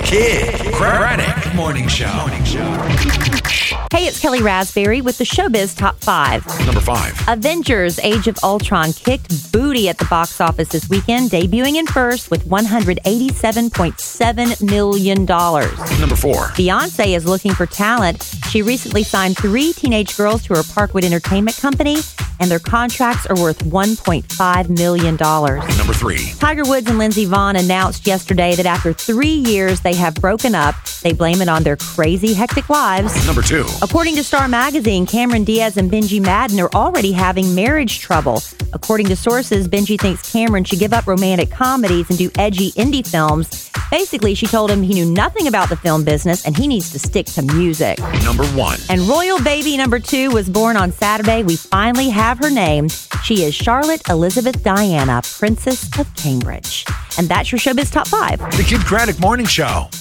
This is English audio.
Kid Craddock Morning Show. Hey, it's Kelly Raspberry with the Showbiz Top 5. Number 5. Avengers Age of Ultron kicked booty at the box office this weekend, debuting in first with $187.7 million. Number 4. Beyonce is looking for talent. She recently signed 3 teenage girls to her Parkwood Entertainment Company, and their contracts are worth $1.5 million. Number 3. Tiger Woods and Lindsey Vonn announced yesterday that after 3 years they have broken up. They blame it on their crazy, hectic lives. Number 2. According to Star Magazine, Cameron Diaz and Benji Madden are already having marriage trouble. According to sources, Benji thinks Cameron should give up romantic comedies and do edgy indie films. Basically, she told him he knew nothing about the film business and he needs to stick to music. Number 1. And royal baby number 2 was born on Saturday. We finally have her name. She is Charlotte Elizabeth Diana, Princess of Cambridge. And that's your Showbiz Top 5. The Kid Craddock Morning Show.